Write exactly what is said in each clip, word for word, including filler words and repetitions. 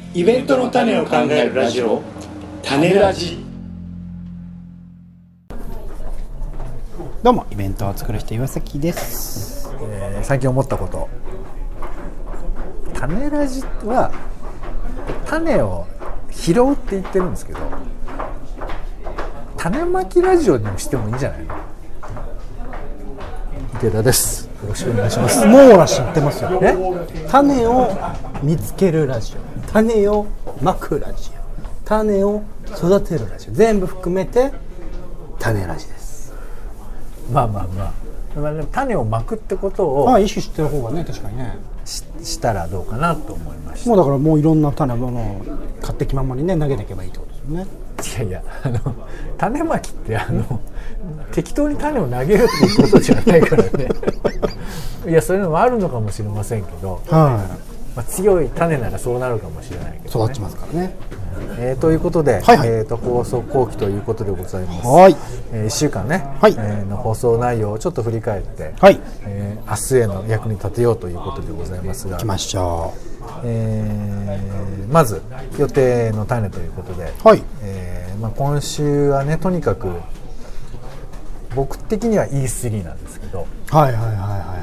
イベントの種を考えるラジオ、種ラジ。 どうも、イベントを作る人岩崎です。 えー、最近思ったこと、種ラジは種を拾うって言ってるんですけど、種まきラジオにもしてもいいんじゃないの。池田です、よろしくお願いします。 もうら知ってますよ。え種を見つけるラジオ、種をまくラジオ、種を育てるラジオ、全部含めて種ラジです。 まあまあまあ、まあ、種をまくってことを、 ああ、意識してる方がね、確かにねし, したらどうかなと思いました。 もうだからもういろんな種ものを買ってきままにね投げていけばいいってことですよね。 いやいや、あの種まきってあの適当に種を投げるっていうことじゃないからねいや、そういうのもあるのかもしれませんけど、 はい、 まあ、強い種ならそうなるかもしれないけど、ね、 育ちますからね。 えー、ということで、 はいはい、 えー、と放送後期ということでございます。 はい、 えー、いっしゅうかんね、 はい、 えー、の放送内容をちょっと振り返って、 はい、 えー、明日への役に立てようということでございますが、 行きましょう。 えー、まず予定の種ということで、 はい、 えーまあ、今週はね、とにかく僕的には イースリー なんですけど、 はいはいはいはい、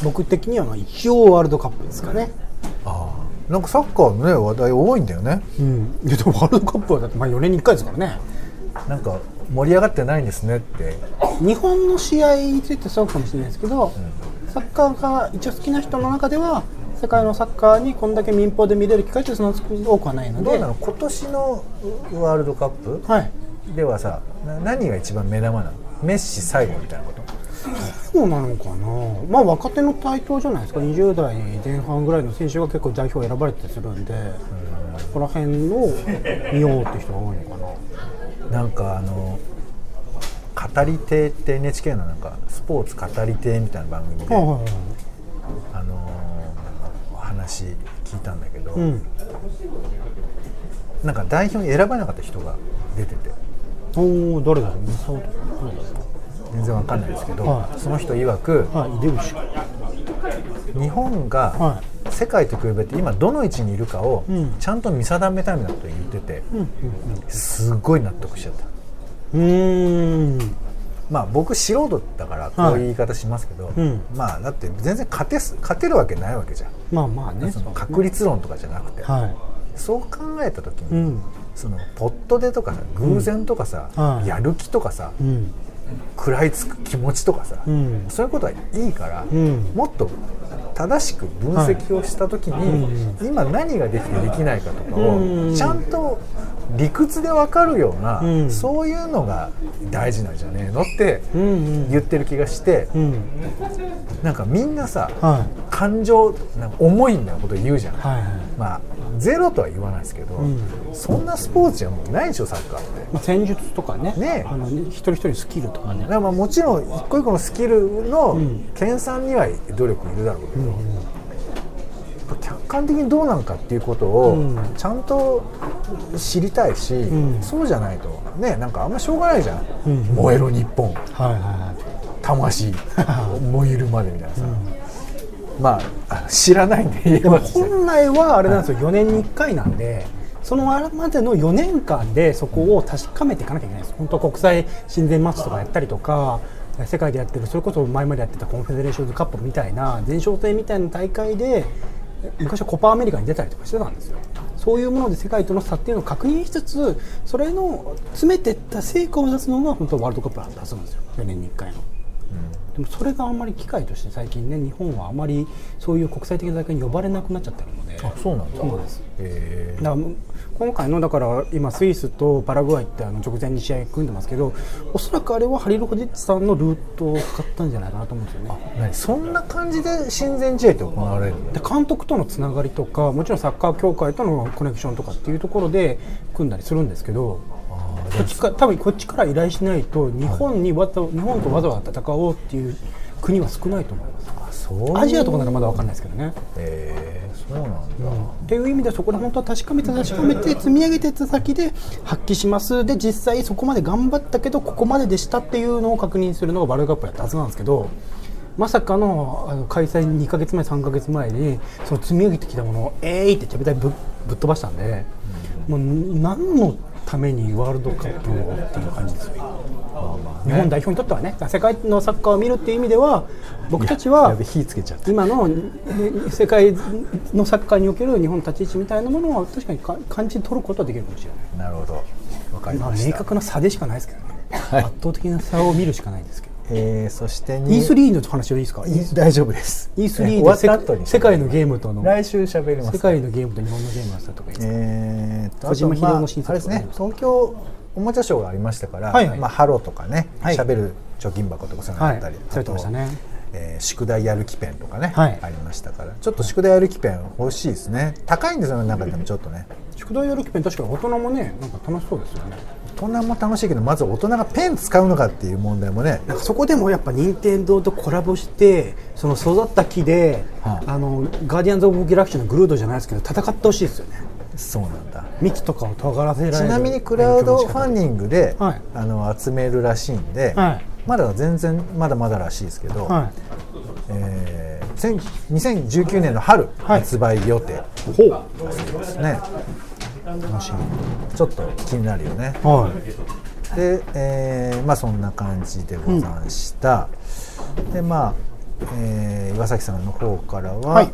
僕的にはまあ一応ワールドカップですかね。 ああ、なんかサッカーのね話題多いんだよね。 うん、いやでもワールドカップはだってまあよねんにいっかいですからね。 なんか盛り上がってないんですねって。 日本の試合についてそうかもしれないですけど、うん、サッカーが一応好きな人の中では世界のサッカーにこんだけ民放で見れる機会ってそんな多くはないので。 どうなの、今年のワールドカップ、はい、ではさ、何が一番目玉なの？メッシ最後みたいなこと？ そうなのかな。まあ若手の台頭じゃないですか。にじゅう代前半ぐらいの選手が結構代表選ばれてするんで、そこら辺を見ようって人が多いのかな。 なんかあの語り手って エヌエイチケー のなんかスポーツ語り手みたいな番組で、はいはいはい、あの話聞いたんだけど、うん、なんか代表に選ばなかった人が出てて、 お誰だろう、 全然わかんないですけど、はい、その人曰く、 はい、 日本が世界と比べて今どの位置にいるかをちゃんと見定めたいんだと言ってて、うん、すごい納得しちゃった。 うーん、 まあ僕素人だからこういう言い方しますけど、はい、うん、まあだって全然勝て、勝てるわけないわけじゃん。 まあまあね、 その確率論とかじゃなくて、はい、そう考えた時に、うん、そのポットでとかさ、偶然とかさ、うん、やる気とかさ、うん、食らいつく気持ちとかさ、うん、そういうことはいいから、うん、もっと正しく分析をした時に、はい、今何ができてできないかとかをちゃんと理屈で分かるような、うん、そういうのが大事なんじゃねえのって言ってる気がして、うんうん、なんかみんなさ、はい、感情なんか思いみたいなこと言うじゃん、はいはい、まあゼロとは言わないですけど、うん、そんなスポーツじゃもうないでしょサッカーって、 まあ、戦術とか ね, ねあの一人一人スキルとかね、 だからまあもちろん一個一個のスキルの研鑽には努力いるだろうけど、うんうん、客観的にどうなのかっていうことをちゃんと知りたいし、うん、そうじゃないとね、なんかあんましょうがないじゃん、うん、燃えろ日本、はいはいはい、魂燃えるまでみたいなさ、うん、まあ知らないんで言えば、 本来はあれなんですよ、はい、よねんにいっかいなんで、そのあれまでのよねんかんでそこを確かめていかなきゃいけないです。本当は国際親善マッチとかやったりとか、世界でやってるそれこそ前までやってたコンフェデレーションズカップみたいな前哨戦みたいな大会で、昔はコパアメリカに出たりとかしてたんですよ。そういうもので世界との差っていうのを確認しつつ、それの詰めていった成果を出すのが本当はワールドカップだったはずなんですよ、よねんにいっかいの。うん、でもそれがあんまり機会として最近ね、日本はあまりそういう国際的な大会に呼ばれなくなっちゃってるので。 あ、そうなんだ。 そうなんです。へー。だから今回のだから今スイスとパラグアイってあの直前に試合組んでますけど、おそらくあれはハリルホジッチさんのルートを使ったんじゃないかなと思うんですよね。 あ、何そんな感じで親善試合って行われるの？ で監督とのつながりとか、もちろんサッカー協会とのコネクションとかっていうところで組んだりするんですけど、こっちか多分こっちから依頼しないと日本にわざ、はい、日本とわざわざ戦おうっていう国は少ないと思います。あ、そう。アジアとかならまだ分かんないですけどね。 へー、そうなんだ、うん、 っていう意味ではそこで本当は確かめて確かめて積み上げていった先で発揮します。で実際そこまで頑張ったけどここまででしたっていうのを確認するのがワールドカップやったはずなんですけど、 まさかの、あの開催にかげつまえさんかげつまえにその積み上げてきたものをえーいってちゃぶ台 ぶ, ぶっ飛ばしたんで、うん、もう何のためにワールドカップをっていう感じですよ。日本代表にとってはね、世界のサッカーを見るっていう意味では僕たちは今の世界のサッカーにおける日本の立ち位置みたいなものは確かに感じ取ることはできるかもしれない。 なるほど、わかりました。 明確な差でしかないですけどね、はい、圧倒的な差を見るしかないですけど、 えー、そしてイースリー の話はいいですか？ 大丈夫です。 イースリー で世, 世界のゲームとの来週喋ります。 世界のゲームと日本のゲームの差とかいいですか？ えー、 小島秀夫の新作、 まあ、あれですね、東京おもちゃショーがありましたから、はいはい、まあ、ハローとかね、はい、しゃべる貯金箱とかそういうのあったり、はい、あと、ねえー、宿題やる気ペンとかね、はい、ありましたから、ちょっと宿題やる気ペン欲しいですね。高いんですよね、中でもちょっとね。 宿題やる気ペン確かに大人もね、なんか楽しそうですよね。 大人も楽しいけど、まず大人がペン使うのかっていう問題もね。 なんかそこでもやっぱ任天堂とコラボして、その育った木で、はあ、あのガーディアンズ・オブ・ギャラクシーのグルードじゃないですけど戦ってほしいですよね。 そうなんだ。 幹とかを尖らせられる。 ちなみにクラウドファンディングで、はい、あの集めるらしいんで、はい、まだ全然まだまだらしいですけど、はい、えー、にせんじゅうきゅうねんの春、はい、発売予定らしいですね。楽しみ。ちょっと気になるよね。はい、で、えー、まあそんな感じでございました。うん、でまあ、えー、岩崎さんの方からは。はい、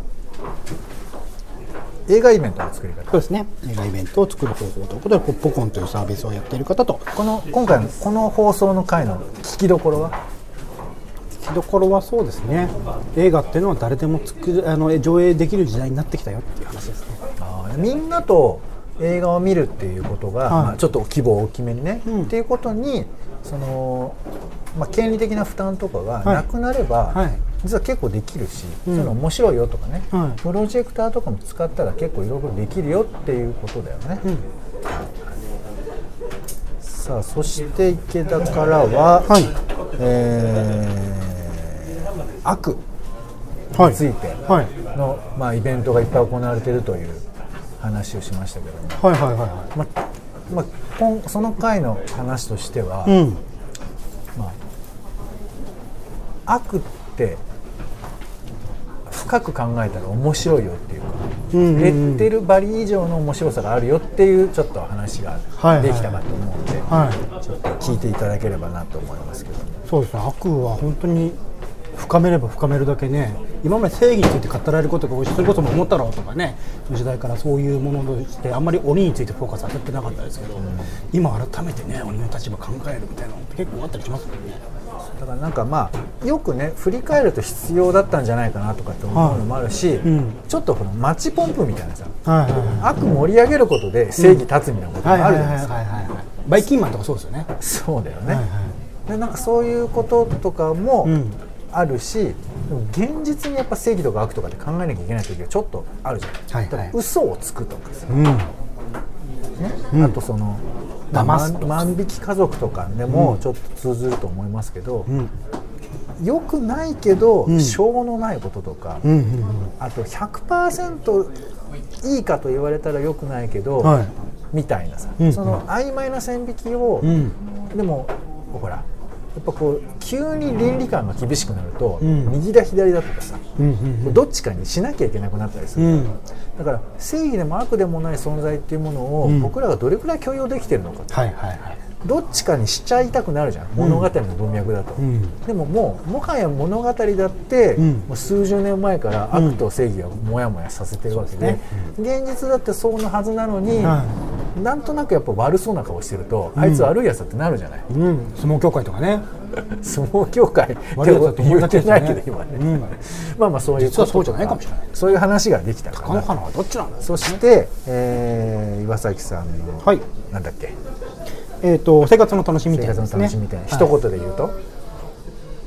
映画イベントの作り方。 そうですね。映画イベントを作る方法ということで、ポップコーンというサービスをやっている方と、 この今回のこの放送の回の聞きどころは、 聞きどころはそうですね。映画っていうのは誰でも作るあの上映できる時代になってきたよっていう話ですね。 あ、みんなと映画を見るっていうことが、はい、まあ、ちょっと規模を大きめにね、うん、っていうことにその、まあ、権利的な負担とかがなくなれば、はいはい、実は結構できるし、うん、そういうの面白いよとかね、はい、プロジェクターとかも使ったら結構いろいろできるよっていうことだよね。うん、さあそして池田からは、はい、えー、悪についての、はいはい、まあ、イベントがいっぱい行われているという話をしましたけども、はいはいはいはい、ままあ、今その回の話としては、うん、まあ、悪って深く考えたら面白いよっていうか、うんうんうん、レッテルバリ以上の面白さがあるよっていうちょっと話ができたかと思うので、はいはいはい、ちょっと聞いていただければなと思いますけども。 そうですね、悪は本当に深めれば深めるだけね、今まで正義について語られることが多いし、それこそ桃太郎とかね、その時代からそういうものとしてあんまり鬼についてフォーカス当たってなかったですけど、うん、今改めてね鬼の立場考えるみたいなのって結構あったりしますもんね。 だからなんかまあよくね振り返ると必要だったんじゃないかなとかって思うのもあるし、はい、うん、ちょっとこのマッチポンプみたいなさ、はいはいはい、悪盛り上げることで正義立つみたいなことがあるじゃないですか。 バイキンマンとかそうですよね。 そうだよね、はいはい、でなんかそういうこととかもあるし、うん、でも現実にやっぱ正義とか悪とかって考えなきゃいけない時がちょっとあるじゃない、はいはい、嘘をつくとかさ、うん、ね、うん、あとその万引き家族とかでもちょっと通ずると思いますけど、うん、よくないけど、うん、しょうのないこととか、うんうんうん、あと ひゃくパーセント いいかと言われたらよくないけど、はい、みたいなさ、うんうん、その曖昧な線引きを、うん、でもほらやっぱこう急に倫理観が厳しくなると、うん、右だ左だとかさ、うんうんうん、どっちかにしなきゃいけなくなったりする、うん、だから正義でも悪でもない存在っていうものを、うん、僕らがどれくらい許容できてるのか、はいはいはい、どっちかにしちゃいたくなるじゃん、物語の文脈だと、うん、でももうもはや物語だって、うん、もう数十年前から悪と正義がモヤモヤさせてるわけで、うん、現実だってそうのはずなのに、うん、なんとなくやっぱ悪そうな顔してると、うん、あいつ悪いやつってなるじゃない、うん、 相撲協会とかね相撲協会って言ってないけど今ね、うん、まあまあそういう実はそうじゃないかもしれない、 そういう話ができたから、 高野花はどっちなんだ、ね、 そして、えー、岩崎さんの、はい、なんだっけ、 えー、と生活の楽しみみたいなですね、 生活の楽しみみたいな、一言で言うと、はい、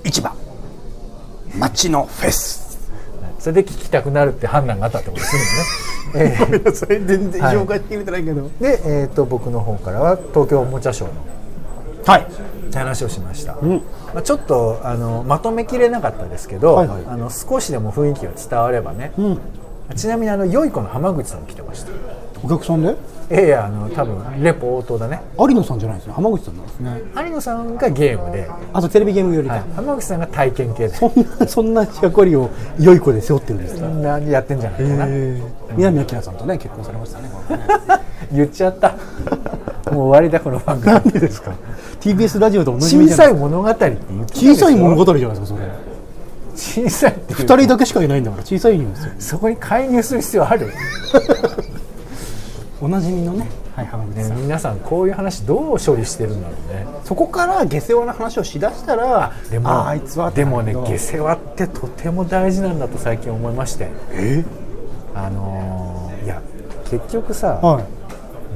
市場街のフェス、 それで聞きたくなるって判断があったってことでするのね、 えー、ごめんなさい全然紹介してくれてないけど、はい、 で、えー、と僕の方からは東京おもちゃショーのはいって話をしました、うん、まあ、ちょっとあのまとめきれなかったですけど、はいはい、あの少しでも雰囲気が伝わればね、うん、ちなみにあの良い子の浜口さん来てました。 お客さんで？ いやいや、あの多分レポートだね。 有野さんじゃないですね、浜口さんなんですね。 有野さんがゲームで、 あとテレビゲームよりか、 はい、浜口さんが体験系で、 そんなそんな役割を良い子で背負ってるんですか。 そんなやってんじゃないかな。 南明さんとね結婚されましたね。 言っちゃった。もう終わりだこの番組。 なんでですか。ティービーエス ラジオと同じみたいな。 小さい物語って言ってたでしょ。 小さい物語じゃないですかそれ。 小さいってふたりだけしかいないんだから小さいんですよ。 そこに介入する必要ある？ おなじみのね、はい、浜口さん、 ね、皆さんこういう話どう処理してるんだろうね。 そこから下世話な話をしだしたら、 でもあ, あいつはでもね、下世話ってとても大事なんだと最近思いまして。 えあのー、いや結局さ、 はい、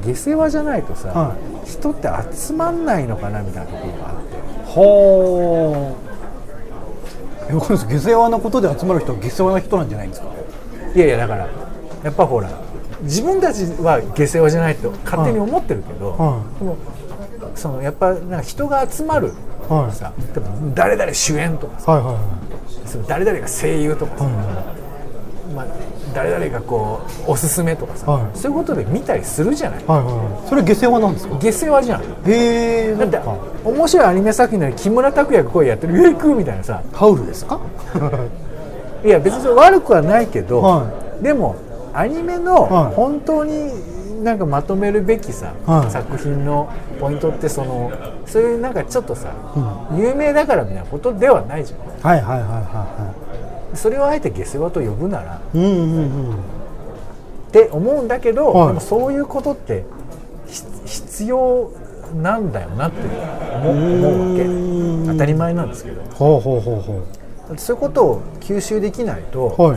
下世話じゃないとさ、 は人って集まんないのかなみたいなところがあって。 はあ。下世話なことで集まる人は下世話な人なんじゃないんですか。 いやいや、だからやっぱほら自分たちは下世話じゃないと勝手に思ってるけど、はい、でもそのやっぱなんか人が集まるさ、はい、誰々主演とかさ、はいはいはい、その誰々が声優とかさ、はいはい、まあ、誰々がこうおすすめとかさ、はい、そういうことで見たりするじゃない、はいはいはい、それ下世話なんですか。下世話じゃん。へえ。だって面白いアニメ作品なのに木村拓哉が声やってる「ウェイク」みたいなさ。 ハウルですか。 いや別に悪くはないけど、はい、でもアニメの本当になんかまとめるべきさ、はい、作品のポイントってそのそういうなんかちょっとさ、うん、有名だからみたいなことではないじゃん。はいはいはいはいはい。それをあえて下世話と呼ぶなら、うんうんうん、って思うんだけど、はい、でもそういうことって必要なんだよなって思う、思うわけ。当たり前なんですけど。ほうほうほうほう。そういうことを吸収できないと、はい、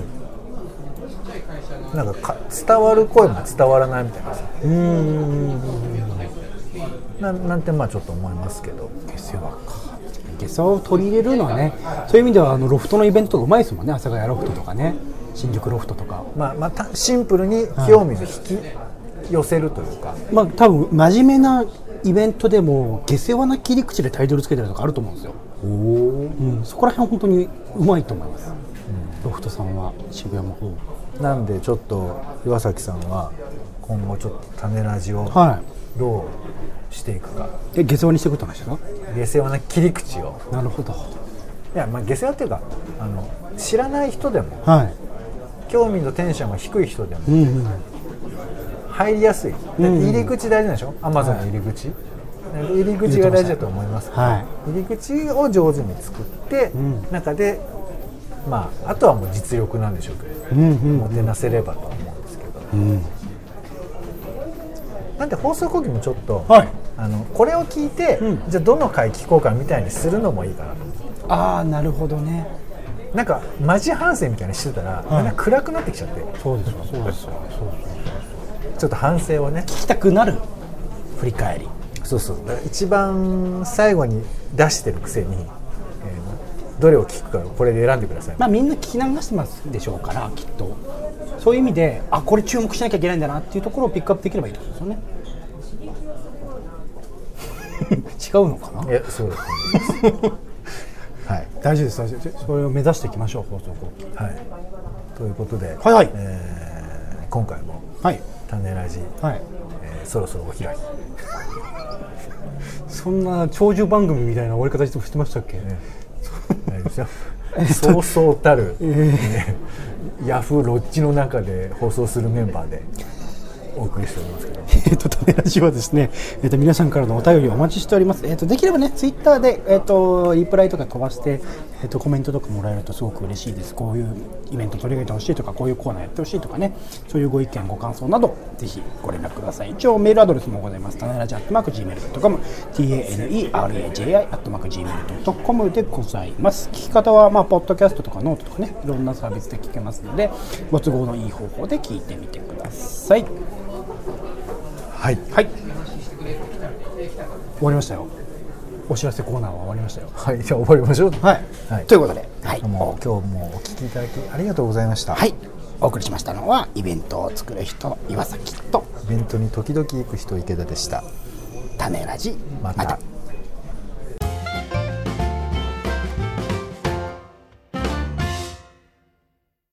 なんか伝わる声も伝わらないみたいなさ、うーん な, なんてまあちょっと思いますけど。下世話か。下世話を取り入れるのはね、そういう意味ではあのロフトのイベントとかうまいですもんね。阿佐ヶ谷ロフトとかね、新宿ロフトとか、まあまあ、シンプルに興味を引き寄せるというか、はい、まあ多分真面目なイベントでも下世話な切り口でタイトルつけてるとかあると思うんですよ。お、うん、そこら辺本当にうまいと思います、うん、ロフトさんは渋谷の方なんで。ちょっと岩崎さんは今後ちょっと種ラジをどうしていくか、はい、え下世話にしていくって話ですか。下世話な切り口を。なるほど。いや、まあ、下世話っていうかあの知らない人でも、はい、興味のテンションが低い人でも、うんうん、入りやすい、うんうん、入り口大事なんでしょ。アマゾンの入り口、はい、入り口が大事だと思いますから、はい、入り口を上手に作って、うん、中でまあ、あとはもう実力なんでしょうけど、うんうん、もてなせればと思うんですけど、うん、なんで放送後期もちょっと、はい、あのこれを聞いて、うん、じゃあどの回聞こうかみたいにするのもいいかなと。ああ、なるほどね。なんかマジ反省みたいにしてたら、はい、なんか暗くなってきちゃって。そうですよ、そうですよ、そうですよ。ちょっと反省をね聞きたくなる振り返り。そうそう。一番最後に出してるくせに、どれを聞くかこれで選んでください。まあ、みんな聞き流してますでしょうからきっと。そういう意味であこれ注目しなきゃいけないんだなっていうところをピックアップできればいいってことですよね。違うのかな。いやそうですはい、大丈夫です大丈夫です。それを目指していきましょう放送後期。はい。ということで、はいはい、えー、今回も、はい、種ラジ、はいえー、そろそろお開き。そんな長寿番組みたいな終わり方してましたっけ。ねないですよ。そうそうたる、えーね、ヤフーロッジの中で放送するメンバーでお送りしておりますけど、えーと種ラジはですね、えーと皆さんからのお便りをお待ちしております。えーとできればねツイッターで、えーとリプライとか飛ばして、えーとコメントとかもらえるとすごく嬉しいです。こういうイベント取り上げてほしいとか、こういうコーナーやってほしいとかね、そういうご意見ご感想などぜひご連絡ください。一応メールアドレスもございます。種ラジアットマーク ジーメールドットコム ティーエーエヌイーアールエージェーアイ アットマーク ジーメールドットコム でございます。聞き方はまあポッドキャストとかノートとかね、いろんなサービスで聞けますので、ご都合のいい方法で聞いてみてください。はい、はい、終わりましたよ。お知らせコーナーは終わりましたよ。はい、じゃあ終わりましょう。はい、はい、ということで、はい、もう今日もお聞きいただきありがとうございました。はい、お送りしましたのはイベントを作る人岩崎とイベントに時々行く人池田でした。種ラジまた。